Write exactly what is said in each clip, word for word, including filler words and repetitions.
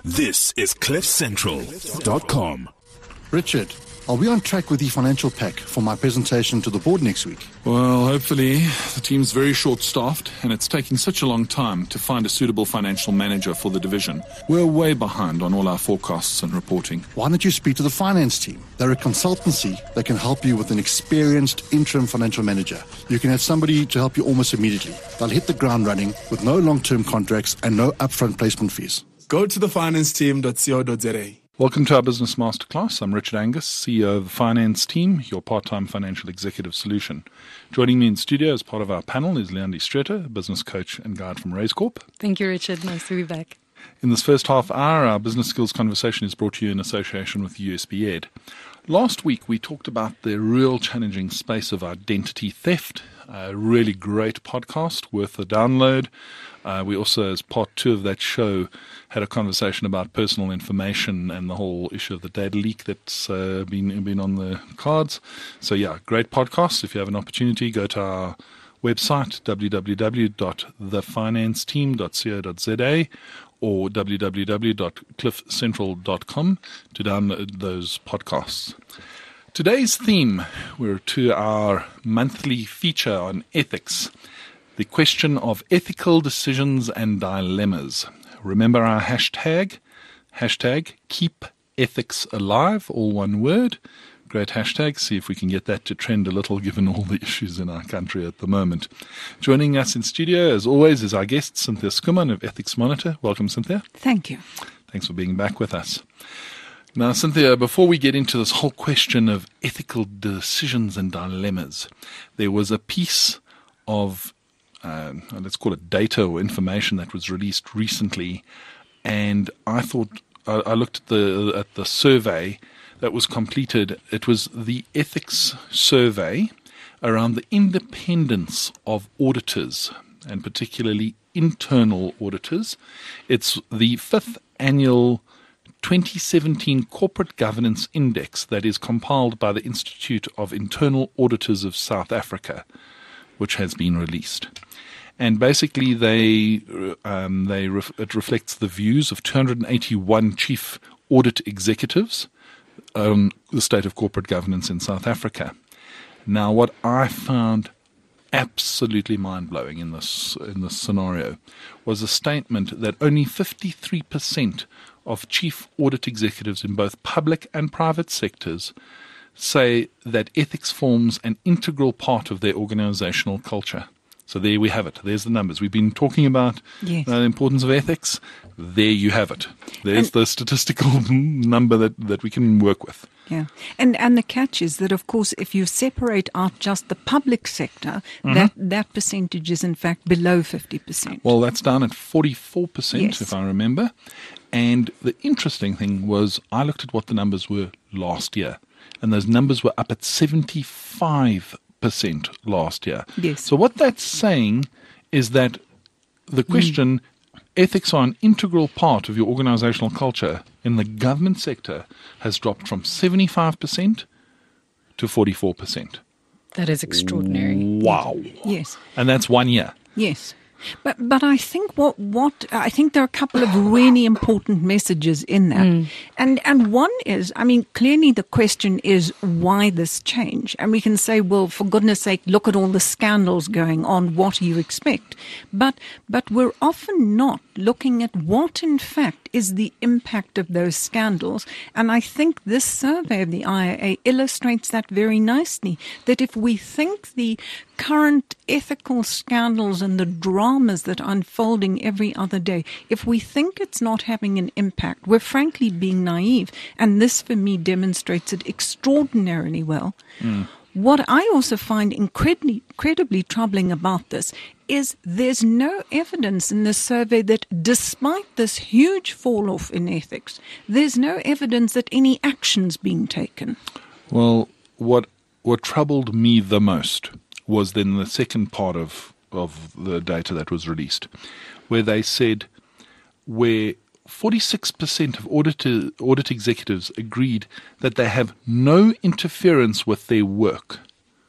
This is cliff central dot com. Richard, are we on track with the financial pack for my presentation to the board next week? Well, hopefully. The team's very short-staffed, and it's taking such a long time to find a suitable financial manager for the division. We're way behind on all our forecasts and reporting. Why don't you speak to the finance team? They're a consultancy that can help you with an experienced interim financial manager. You can have somebody to help you almost immediately. They'll hit the ground running with no long-term contracts and no upfront placement fees. Go to the finance team dot co dot za. Welcome to our Business Masterclass. I'm Richard Angus, C E O of the Finance Team, your part-time financial executive solution. Joining me in studio as part of our panel is Leandi Streeter, a business coach and guide from Raise Corp. Thank you, Richard. Nice to be back. In this first half hour, our business skills conversation is brought to you in association with U S B Ed. Last week, we talked about the real challenging space of identity theft. A really great podcast, worth a download. Uh, we also, as part two of that show, had a conversation about personal information and the whole issue of the data leak that's uh, been been on the cards. So yeah, great podcast. If you have an opportunity, go to our website, w w w dot the finance team dot co dot za or w w w dot cliff central dot com to download those podcasts. Today's theme, we're to our monthly feature on ethics, the question of ethical decisions and dilemmas. Remember our hashtag, hashtag keep ethics alive, all one word. Great hashtag. See if we can get that to trend a little given all the issues in our country at the moment. Joining us in studio, as always, is our guest, Cynthia Skuman of Ethics Monitor. Welcome, Cynthia. Thank you. Thanks for being back with us. Now, Cynthia, before we get into this whole question of ethical decisions and dilemmas, there was a piece of, um, let's call it data or information that was released recently, and I thought, I, I looked at the at the survey that was completed. It was the ethics survey around the independence of auditors, and particularly internal auditors. It's the fifth annual twenty seventeen Corporate Governance Index that is compiled by the Institute of Internal Auditors of South Africa, which has been released. And basically, they um, they ref- it reflects the views of two hundred eighty-one chief audit executives on the state of corporate governance in South Africa. Now, what I found absolutely mind-blowing in this in this scenario was a statement that only fifty-three percent of chief audit executives in both public and private sectors say that ethics forms an integral part of their organizational culture. So there we have it. There's the numbers. We've been talking about Yes. uh, the importance of ethics. There you have it. There's And- the statistical number that, that we can work with. Yeah. And and the catch is that, of course, if you separate out just the public sector, Mm-hmm. that, that percentage is in fact below fifty percent. Well, that's down at forty-four percent, Yes. if I remember. And the interesting thing was I looked at what the numbers were last year, and those numbers were up at seventy-five percent last year. Yes. So what that's saying is that the question, ethics are an integral part of your organizational culture in the government sector, has dropped from seventy-five percent to forty-four percent. That is extraordinary. Wow. Yes. And that's one year. Yes. But but I think what what I think there are a couple of really important messages in that, Mm. and and one is, I mean, clearly the question is why this change, and we can say, well, for goodness sake, look at all the scandals going on. What do you expect? But but we're often not looking at what, in fact, is the impact of those scandals, and I think this survey of the I A A illustrates that very nicely. That if we think the current ethical scandals and the dramas that are unfolding every other day, if we think it's not having an impact, we're frankly being naive. And this, for me, demonstrates it extraordinarily well. Mm. What I also find incredibly, incredibly troubling about this is there's no evidence in this survey that despite this huge fall-off in ethics, there's no evidence that any action's being taken. Well, what what troubled me the most was then the second part of, of the data that was released, where they said where forty-six percent of auditor, audit executives agreed that they have no interference with their work,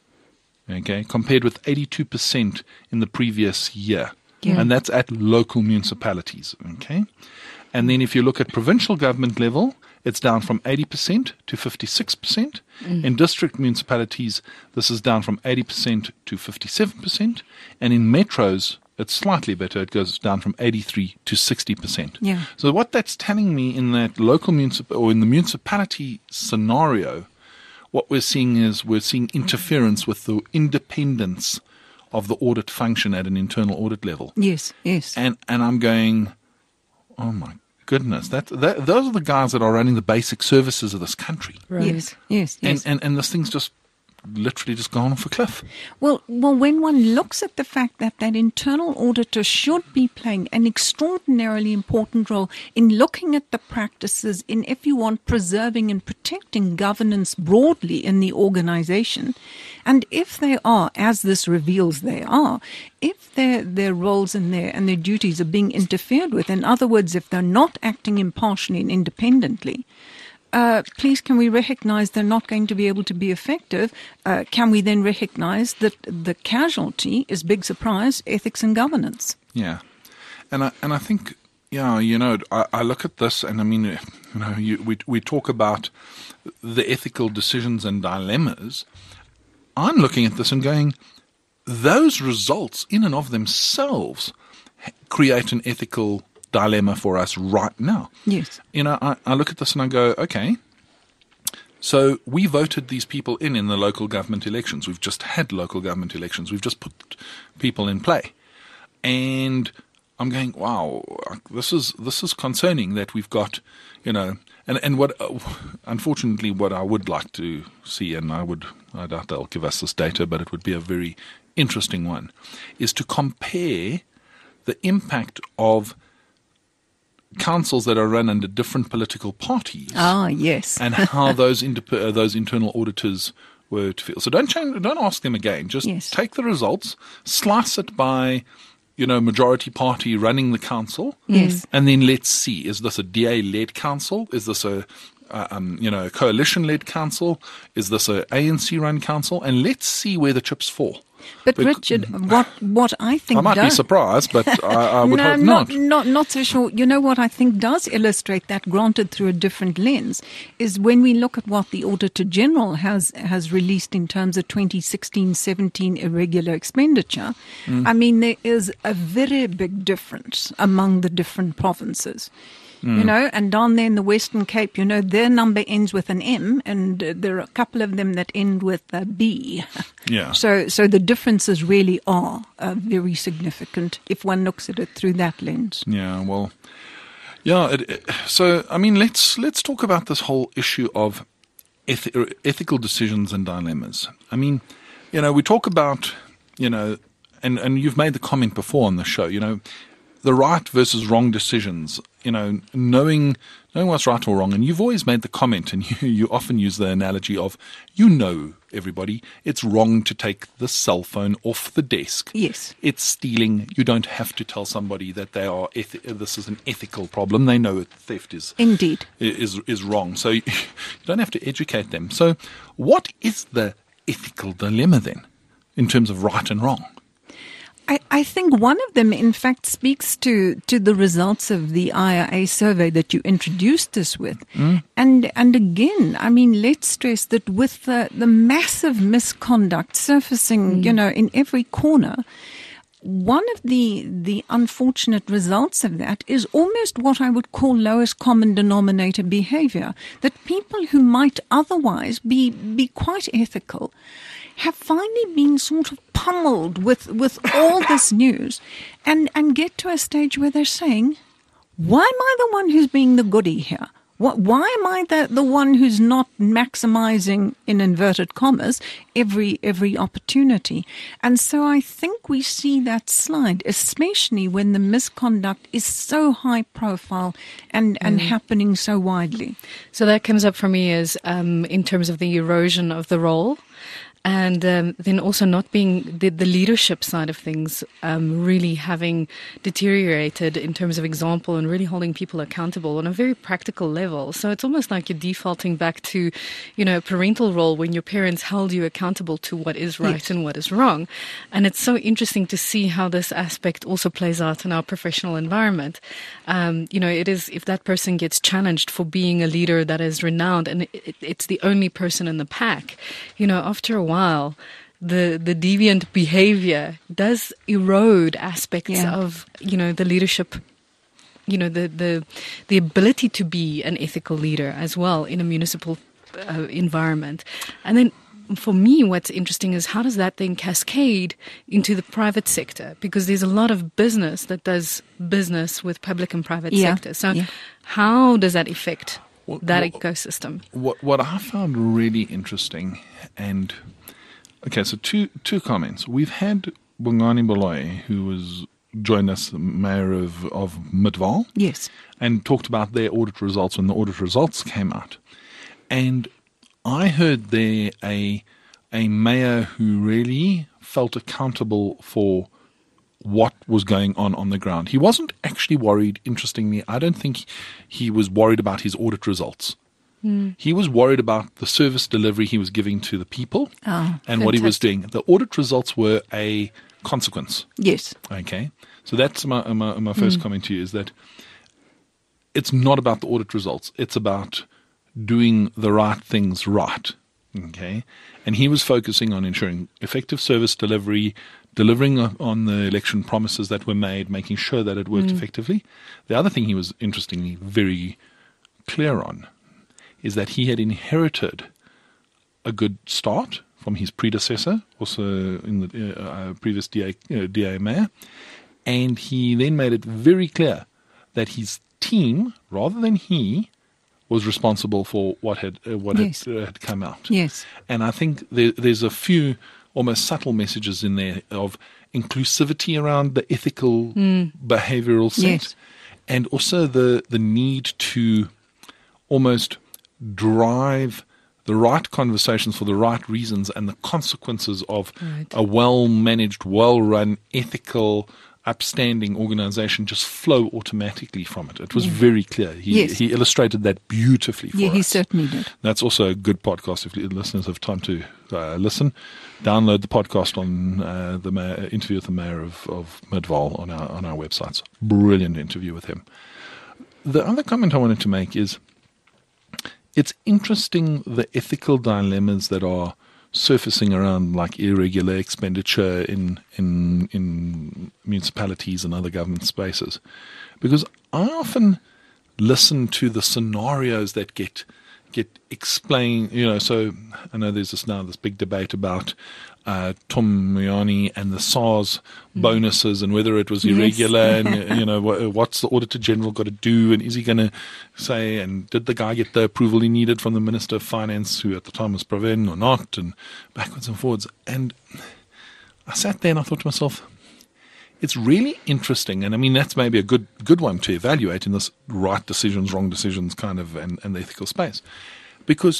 okay, compared with eighty-two percent in the previous year. Yeah. And that's at local municipalities, okay? And then if you look at provincial government level, it's down from eighty percent to fifty-six percent. Mm. In district municipalities, this is down from eighty percent to fifty-seven percent. And in metros, it's slightly better. It goes down from eighty-three to sixty percent. Yeah. So what that's telling me in that local municip- or in the municipality scenario, what we're seeing is we're seeing interference with the independence of the audit function at an internal audit level. Yes, yes. And and I'm going, oh my goodness, that, that those are the guys that are running the basic services of this country. Right. Yes, yes, yes. And, and and this thing's just literally just gone off a cliff. Well, well, when one looks at the fact that that internal auditor should be playing an extraordinarily important role in looking at the practices, in, if you want, preserving and protecting governance broadly in the organization, and if they are, as this reveals they are, if their their roles and their and their duties are being interfered with, in other words, if they're not acting impartially and independently, Uh, please, can we recognize they're not going to be able to be effective? Uh, can we then recognize that the casualty is, big surprise, ethics and governance? Yeah, and I and I think, yeah, you know, I, I look at this, and I mean, you know, you, we we talk about the ethical decisions and dilemmas. I'm looking at this and going, those results in and of themselves create an ethical dilemma for us right now. Yes. You know, I, I look at this and I go, okay, so we voted these people in in the local government elections. We've just had local government elections. We've just put people in play. And I'm going, wow, this is this is concerning that we've got, you know, and, and what, uh, unfortunately, what I would like to see, and I would, I doubt they'll give us this data, but it would be a very interesting one, is to compare the impact of councils that are run under different political parties. Ah, yes. And how those indep- uh, those internal auditors were to feel. So don't change, don't ask them again. Just Yes. take the results, slice it by, you know, majority party running the council. Yes. And then let's see, is this a D A-led council? Is this a, uh, um, you know, a coalition-led council? Is this a A N C-run council? And let's see where the chips fall. But Bec- Richard, what what I think I might be does, surprised, but I, I would no, hope not, not. not not so sure. You know what I think does illustrate that, granted through a different lens, is when we look at what the Auditor General has has released in terms of twenty sixteen seventeen irregular expenditure. Mm. I mean, there is a very big difference among the different provinces. You know, and down there in the Western Cape, you know, their number ends with an M, and uh, there are a couple of them that end with a B. Yeah. So, so the differences really are uh, very significant if one looks at it through that lens. Yeah, well, yeah. It, it, so, I mean, let's let's talk about this whole issue of eth- ethical decisions and dilemmas. I mean, you know, we talk about, you know, and and you've made the comment before on the show, you know, the right versus wrong decisions, you know, knowing knowing what's right or wrong. And you've always made the comment, and you, you often use the analogy of, you know, everybody, it's wrong to take the cell phone off the desk. Yes. It's stealing. You don't have to tell somebody that they are ethi- this is an ethical problem. They know that theft is Indeed. is is wrong. So you don't have to educate them. So what is the ethical dilemma then, in terms of right and wrong? I, I think one of them, in fact, speaks to, to the results of the I R A survey that you introduced us with. Mm. And and again, I mean, let's stress that with the, the massive misconduct surfacing, mm. you know, in every corner, one of the the unfortunate results of that is almost what I would call lowest common denominator behavior, that people who might otherwise be, be quite ethical have finally been sort of pummeled with, with all this news and, and get to a stage where they're saying, why am I the one who's being the goody here? What, why am I the, the one who's not maximizing, in inverted commas, every every opportunity? And so I think we see that slide, especially when the misconduct is so high profile and, and mm. happening so widely. So that comes up for me as um, in terms of the erosion of the role. And um, then also not being the, the leadership side of things, um, really having deteriorated in terms of example and really holding people accountable on a very practical level. So it's almost like you're defaulting back to, you know, a parental role when your parents held you accountable to what is right Yes. and what is wrong. And it's so interesting to see how this aspect also plays out in our professional environment. Um, you know, it is, if that person gets challenged for being a leader that is renowned and it, it's the only person in the pack, you know, after a while, the the deviant behavior does erode aspects Yeah. of, you know, the leadership, you know, the, the the ability to be an ethical leader as well in a municipal uh, environment. And then for me, what's interesting is how does that then cascade into the private sector? Because there's a lot of business that does business with public and private Yeah. sector. So Yeah. how does that affect Well, that well, ecosystem? What what I found really interesting, and okay, so two two comments. We've had Bongani Baloyi, who was joined us, mayor of of Midvaal, Yes. and talked about their audit results when the audit results came out. And I heard there a a mayor who really felt accountable for what was going on on the ground. He wasn't actually worried, interestingly. I don't think he was worried about his audit results. Hmm. He was worried about the service delivery he was giving to the people Oh, and what he was fantastic. doing. The audit results were a consequence. Yes. Okay, so that's my my, my first comment to you, is that it's not about the audit results. It's about doing the right things right. Okay, and he was focusing on ensuring effective service delivery, delivering on the election promises that were made, making sure that it worked effectively. The other thing he was interestingly very clear on is that he had inherited a good start from his predecessor, also in the uh, previous D A, uh, D A mayor, and he then made it very clear that his team, rather than he, was responsible for what had uh, what Yes. had, uh, had come out. Yes. And I think there, there's a few almost subtle messages in there of inclusivity around the ethical behavioral set, Yes. and also the the need to almost drive the right conversations for the right reasons, and the consequences of Right. a well-managed, well-run, ethical, upstanding organization just flow automatically from it. It was very clear. He, Yes. he illustrated that beautifully for Yeah, us. he certainly did. That's also a good podcast if listeners have time to uh, listen. Download the podcast on uh, the mayor, interview with the mayor of, of Midvaal on our on our websites. Brilliant interview with him. The other comment I wanted to make is it's interesting the ethical dilemmas that are surfacing around, like irregular expenditure in in in municipalities and other government spaces, because I often listen to the scenarios that get get explained. You know, so I know there's this now this big debate about uh, Tom Moyani and the SARS bonuses and whether it was Yes. irregular, and you know what, what's the Auditor General got to do, and is he going to say, and did the guy get the approval he needed from the Minister of Finance, who at the time was Pravin, or not, and backwards and forwards. And I sat there and I thought to myself, it's really interesting, and I mean that's maybe a good good one to evaluate in this right decisions, wrong decisions kind of, and, and the ethical space, because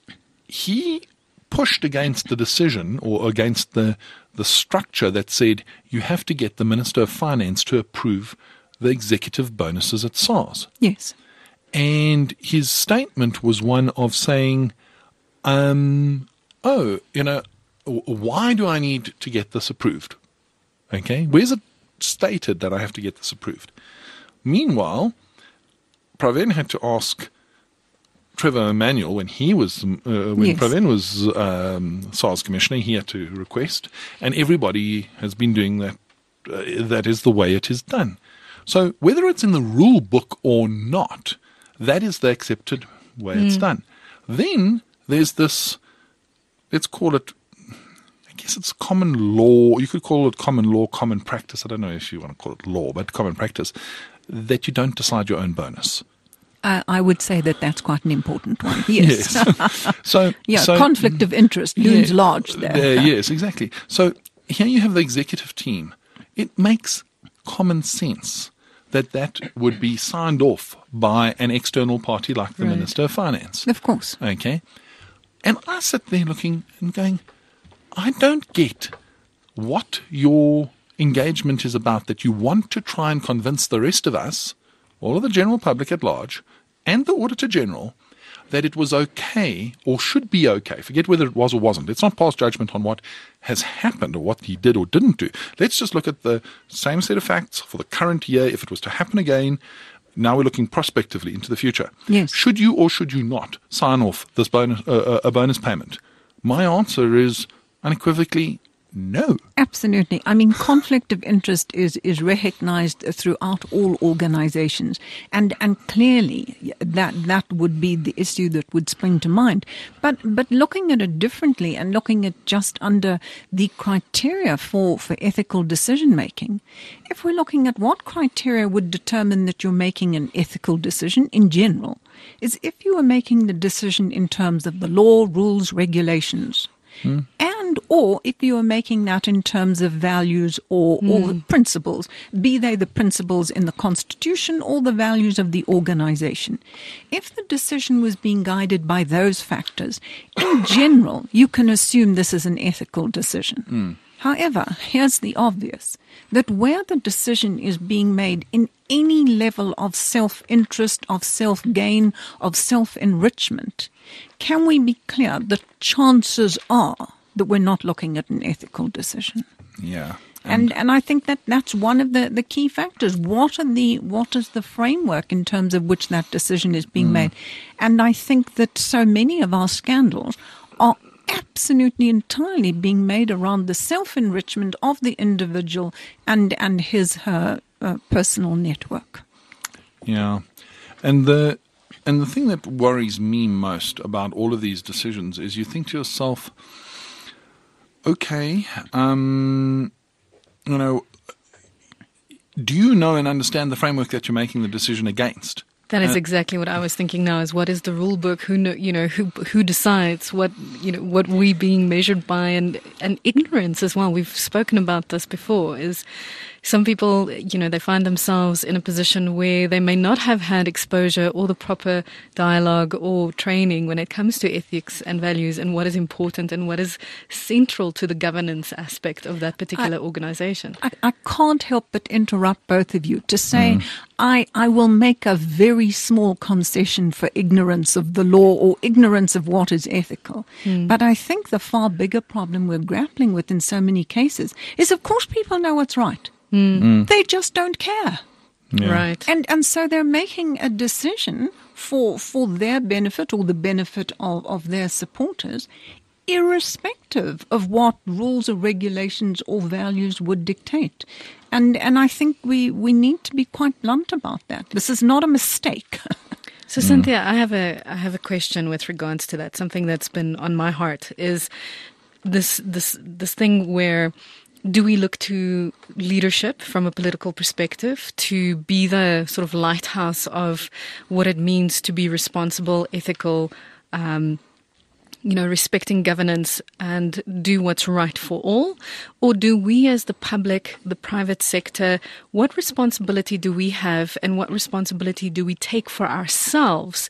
he pushed against the decision or against the the structure that said you have to get the Minister of Finance to approve the executive bonuses at SARS. Yes. And his statement was one of saying, um, oh, you know, w- why do I need to get this approved? Okay, where's it stated that I have to get this approved? Meanwhile, Pravin had to ask Trevor Emanuel when he was, uh, when Yes. Pravin was um, SARS commissioner, he had to request, and everybody has been doing that. Uh, that is the way it is done. So whether it's in the rule book or not, that is the accepted way it's done. Then there's this, let's call it, I guess it's common law. You could call it common law, common practice. I don't know if you want to call it law, but common practice, that you don't decide your own bonus. I, I would say that that's quite an important one. Yes. Yes. So, yeah, so conflict of interest looms Yeah, large there. uh, yes, exactly. So here you have the executive team. It makes common sense that that would be signed off by an external party like the Right. Minister of Finance. Of course. Okay. And I sit there looking and going, I don't get what your engagement is about, that you want to try and convince the rest of us, all of the general public at large, and the Auditor General, that it was okay or should be okay. Forget whether it was or wasn't. Let's not pass judgment on what has happened or what he did or didn't do. Let's just look at the same set of facts for the current year. If it was to happen again, now we're looking prospectively into the future. Yes. Should you or should you not sign off this bonus, uh, a bonus payment? My answer is unequivocally no. Absolutely. I mean, conflict of interest is, is recognized throughout all organizations. And, and clearly that, that would be the issue that would spring to mind. But, but looking at it differently and looking at just under the criteria for, for ethical decision making, if we're looking at what criteria would determine that you're making an ethical decision in general, is if you are making the decision in terms of the law, rules, regulations, Hmm. and or if you are making that in terms of values or, mm. or the principles, be they the principles in the Constitution or the values of the organization. If the decision was being guided by those factors, in general, you can assume this is an ethical decision. Mm. However, here's the obvious, that where the decision is being made in any level of self-interest, of self-gain, of self-enrichment, can we be clear that chances are that we're not looking at an ethical decision? Yeah. And, and and I think that that's one of the, the key factors. What are the what is the framework in terms of which that decision is being mm. made? And I think that so many of our scandals are absolutely entirely being made around the self-enrichment of the individual and, and his, her uh, personal network. Yeah. And the and the thing that worries me most about all of these decisions is you think to yourself, okay, um, you know, do you know and understand the framework that you're making the decision against? That is exactly what I was thinking now, is what is the rule book? Who know, you know, who who decides what, you know, what we being measured by, and, and ignorance as well. We've spoken about this before, is some people, you know, they find themselves in a position where they may not have had exposure or the proper dialogue or training when it comes to ethics and values and what is important and what is central to the governance aspect of that particular I, organization. I, I can't help but interrupt both of you to say mm. I, I will make a very small concession for ignorance of the law or ignorance of what is ethical. Mm. But I think the far bigger problem we're grappling with in so many cases is, of course, people know what's right. Mm. Mm. They just don't care. Yeah. Right. And and so they're making a decision for for their benefit or the benefit of, of their supporters, irrespective of what rules or regulations or values would dictate. And and I think we, we need to be quite blunt about that. This is not a mistake. So, Cynthia, I have a I have a question with regards to that. Something that's been on my heart is this this this thing where, do we look to leadership from a political perspective to be the sort of lighthouse of what it means to be responsible, ethical, um, you know, respecting governance and do what's right for all? Or do we as the public, the private sector, what responsibility do we have and what responsibility do we take for ourselves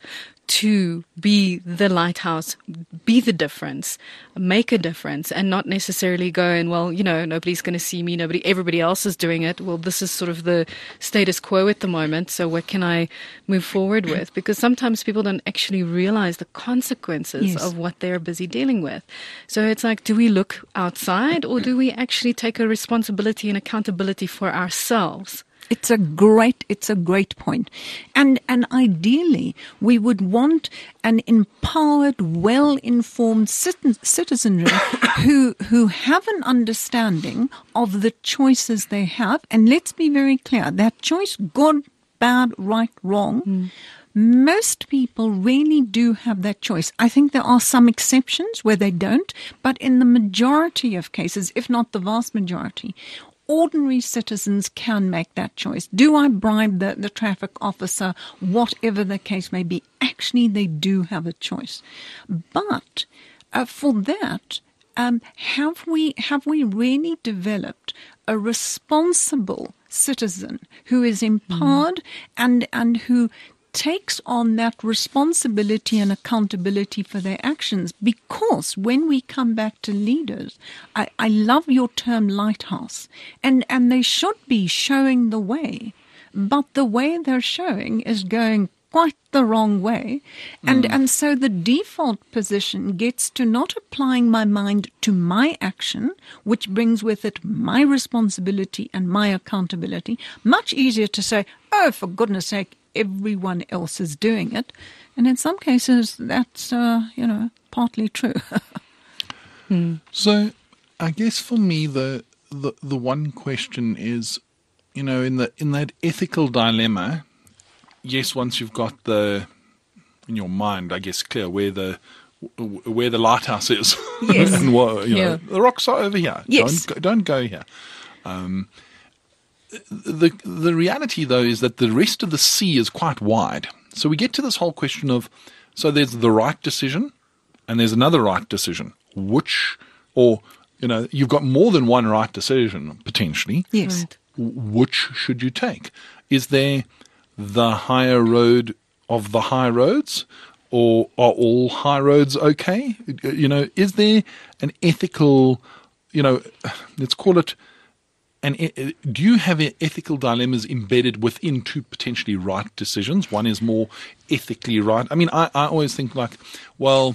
to be the lighthouse, be the difference, make a difference, and not necessarily go and, well, you know, nobody's going to see me, nobody, everybody else is doing it. Well, this is sort of the status quo at the moment, so what can I move forward with? Because sometimes people don't actually realize the consequences yes. of what they're busy dealing with. So it's like, do we look outside or do we actually take a responsibility and accountability for ourselves? It's a great, it's a great point. And, and ideally, we would want an empowered, well-informed citizenry who, who have an understanding of the choices they have. And let's be very clear, that choice, good, bad, right, wrong, mm. most people really do have that choice. I think there are some exceptions where they don't, but in the majority of cases, if not the vast majority, ordinary citizens can make that choice. Do I bribe the, the traffic officer? Whatever the case may be. Actually, they do have a choice. But uh, for that, um, have we have we really developed a responsible citizen who is empowered mm. and, and who takes on that responsibility and accountability for their actions. Because when we come back to leaders, I, I love your term lighthouse, and, and they should be showing the way, but the way they're showing is going quite the wrong way. And, mm. and so the default position gets to not applying my mind to my action, which brings with it my responsibility and my accountability. Much easier to say, oh, for goodness sake, everyone else is doing it. And in some cases, that's, uh, you know, partly true. hmm. So I guess for me, the, the, the one question is, you know, in the in that ethical dilemma, yes, once you've got the in your mind, I guess, clear where the where the lighthouse is, yes, and what, you yeah. know, the rocks are over here. Yes, don't go, don't go here. Um, the the reality though is that the rest of the sea is quite wide. So we get to this whole question of, so there's the right decision, and there's another right decision. Which, or you know, you've got more than one right decision potentially. Yes. Right. Which should you take? Is there the higher road of the high roads, or are all high roads okay? You know, is there an ethical, you know, let's call it, an, do you have ethical dilemmas embedded within two potentially right decisions? One is more ethically right. I mean, I, I always think like, well,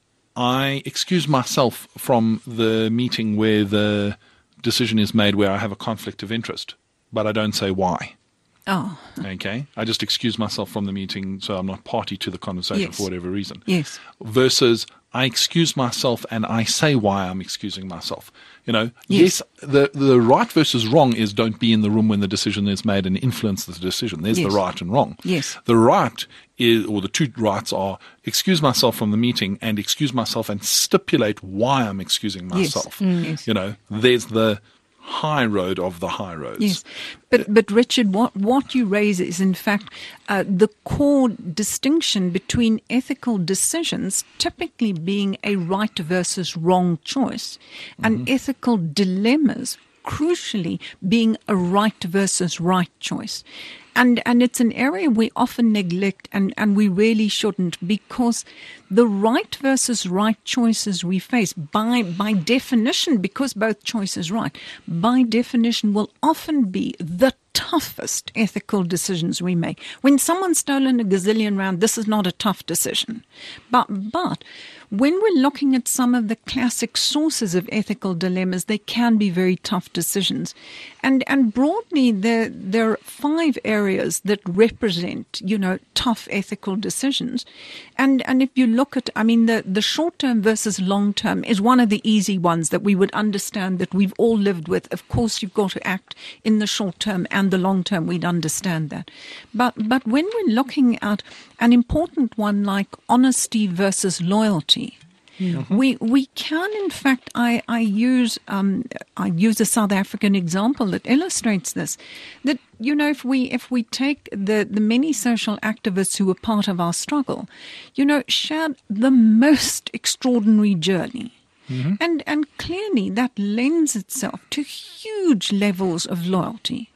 I excuse myself from the meeting where the decision is made where I have a conflict of interest, but I don't say why. Oh. Okay. I just excuse myself from the meeting so I'm not party to the conversation Yes. for whatever reason. Yes. Versus I excuse myself and I say why I'm excusing myself. You know, Yes. yes, the, the right versus wrong is don't be in the room when the decision is made and influence the decision. There's Yes. the right and wrong. Yes. The right is, or the two rights are excuse myself from the meeting and excuse myself and stipulate why I'm excusing Yes. myself. Mm. Yes. You know, there's the high road of the high roads. Yes, but but Richard, what what you raise is in fact uh, the core distinction between ethical decisions typically being a right versus wrong choice, and Mm-hmm. ethical dilemmas crucially being a right versus right choice. And and it's an area we often neglect, and, and we really shouldn't, because the right versus right choices we face, by by definition, because both choices right, by definition will often be the toughest ethical decisions we make. When someone's stolen a gazillion rand, this is not a tough decision. But but when we're looking at some of the classic sources of ethical dilemmas, they can be very tough decisions. And and broadly, there, there are five areas that represent, you know, tough ethical decisions. And and if you look at, I mean, the, the short-term versus long-term is one of the easy ones that we would understand, that we've all lived with. Of course, you've got to act in the short-term and the long-term. We'd understand that. But but when we're looking at an important one like honesty versus loyalty, mm-hmm. we we can in fact I I use um I use a South African example that illustrates this. That you know if we if we take the the many social activists who were part of our struggle, you know, shared the most extraordinary journey. Mm-hmm. And and clearly that lends itself to huge levels of loyalty.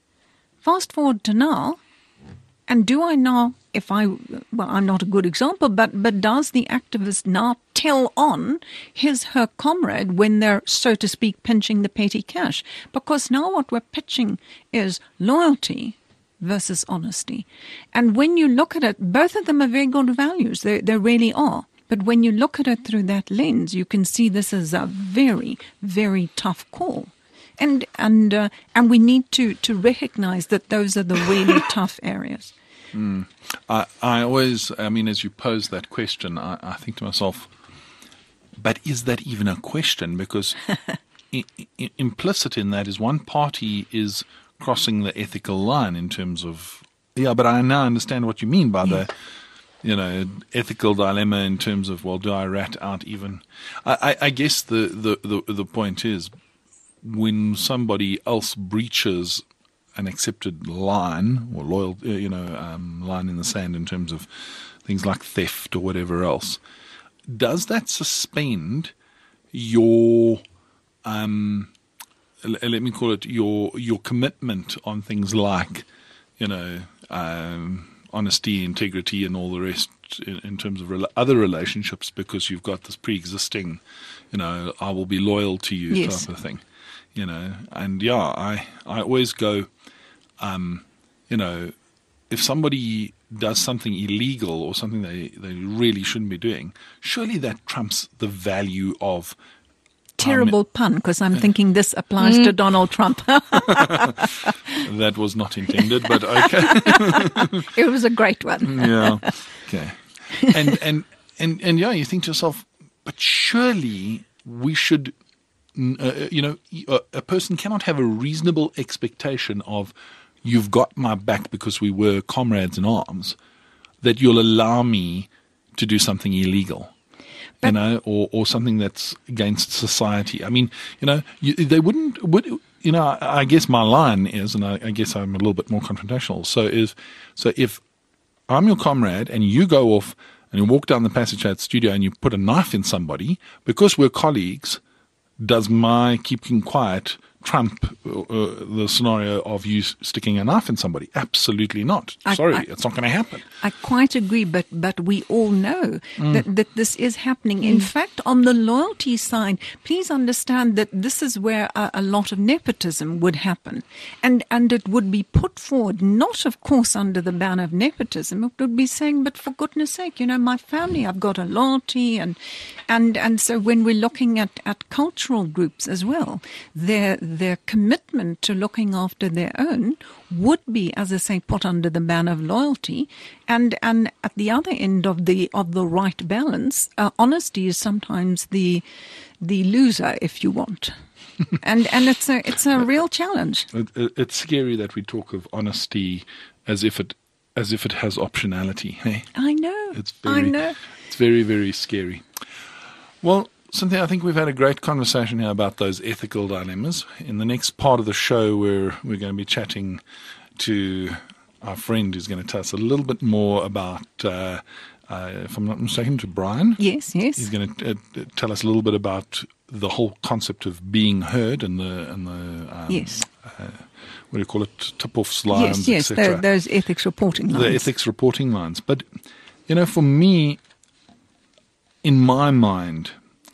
Fast forward to now, and do I now, if I, well, I'm not a good example, but, but does the activist now tell on his, her comrade when they're, so to speak, pinching the petty cash? Because now what we're pitching is loyalty versus honesty. And when you look at it, both of them are very good values. They, they really are. But when you look at it through that lens, you can see this is a very, very tough call. And and uh, and we need to, to recognize that those are the really tough areas. Mm. I, I always, I mean, as you pose that question, I, I think to myself, but is that even a question? Because I, I, implicit in that is one party is crossing the ethical line in terms of, yeah, but I now understand what you mean by yeah. the, you know, ethical dilemma in terms of, well, do I rat out even? I, I, I guess the, the, the, the point is, when somebody else breaches an accepted line or loyal, you know, um, line in the sand in terms of things like theft or whatever else, does that suspend your, um, let me call it your your commitment on things like, you know, um, honesty, integrity, and all the rest in, in terms of rela- other relationships, because you've got this pre-existing, you know, I will be loyal to you Yes. type of thing, you know. And yeah, I, I always go, um, you know, if somebody does something illegal or something they, they really shouldn't be doing, surely that trumps the value of Terrible pun, because I'm thinking this applies to Donald Trump. that was not intended, but okay. It was a great one. Yeah. Okay. And, and, and, and yeah, you think to yourself, but surely we should, uh, you know, a, a person cannot have a reasonable expectation of you've got my back because we were comrades in arms, that you'll allow me to do something illegal. You know, or, or something that's against society. I mean, you know, you, they wouldn't, would, you know, I, I guess my line is, and I, I guess I'm a little bit more confrontational. So is, so if I'm your comrade and you go off and you walk down the passage at the studio and you put a knife in somebody, because we're colleagues, does my keeping quiet trump uh, the scenario of you sticking a knife in somebody? Absolutely not. I, Sorry, I, it's not going to happen. I quite agree, but but we all know mm. that, that this is happening. In mm. fact, on the loyalty side, please understand that this is where a, a lot of nepotism would happen. And and it would be put forward, not, of course, under the banner of nepotism. It would be saying, but for goodness sake, you know, my family, I've got a loyalty. And and, and so when we're looking at, at cultural groups as well, their their commitment to looking after their own would be, as I say, put under the banner of loyalty. And and at the other end of the of the right balance, uh, honesty is sometimes the the loser, if you want. and and it's a it's a real challenge. It, it, it's scary that we talk of honesty as if it as if it has optionality. Hey, I know. It's very, I know. It's very very scary. Well, Cynthia, I think we've had a great conversation here about those ethical dilemmas. In the next part of the show, we're we're going to be chatting to our friend who's going to tell us a little bit more about, uh, uh, if I'm not mistaken, to Brian. Yes, yes. He's going to uh, tell us a little bit about the whole concept of being heard and the and the um, yes. Uh, what do you call it? Tip-offs, lines, yes, yes, et cetera. the, those ethics reporting lines. The ethics reporting lines. But you know, for me, in my mind,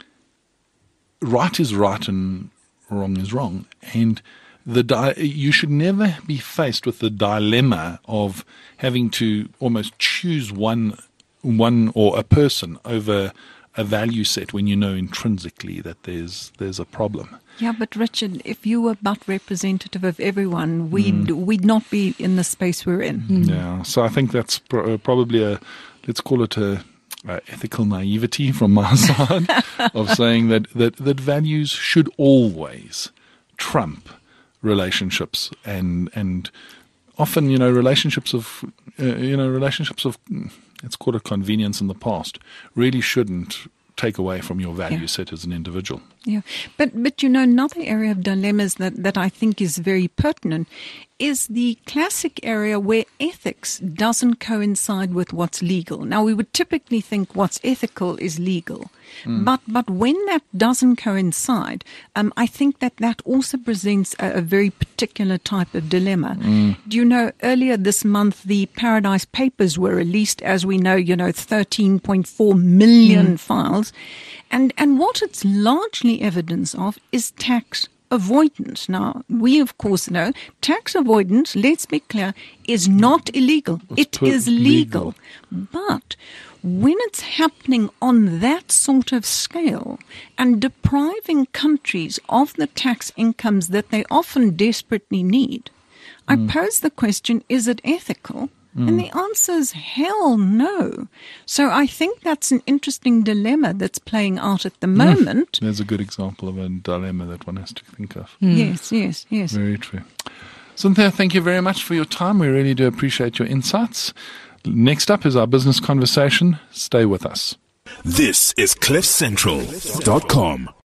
right is right and wrong is wrong, and the di- you should never be faced with the dilemma of having to almost choose one, one or a person over a value set when you know intrinsically that there's there's a problem. Yeah, but Richard, if you were but representative of everyone, we'd mm. we'd not be in the space we're in. Mm. Yeah, so I think that's pro- probably a, let's call it a Uh, ethical naivety from my side of saying that, that, that values should always trump relationships, and and often, you know, relationships of uh, you know relationships of, let's call it convenience in the past, really shouldn't take away from your value yeah. set as an individual. Yeah, but but you know, another area of dilemmas that, that I think is very pertinent is the classic area where ethics doesn't coincide with what's legal. Now, we would typically think what's ethical is legal, mm. but but when that doesn't coincide, um, I think that that also presents a, a very particular type of dilemma. Mm. Do you know, earlier this month, the Paradise Papers were released, as we know, you know, thirteen point four million mm. files, and and what it's largely evidence of is tax avoidance. Now, we of course know tax avoidance, let's be clear, is not illegal. It's it is legal. legal. But when it's happening on that sort of scale and depriving countries of the tax incomes that they often desperately need, I mm. pose the question, is it ethical? Mm. And the answer is hell no. So I think that's an interesting dilemma that's playing out at the moment. Mm. There's a good example of a dilemma that one has to think of. Mm. Yes, yes, yes. Very true. Cynthia, thank you very much for your time. We really do appreciate your insights. Next up is our business conversation. Stay with us. This is cliff central dot com.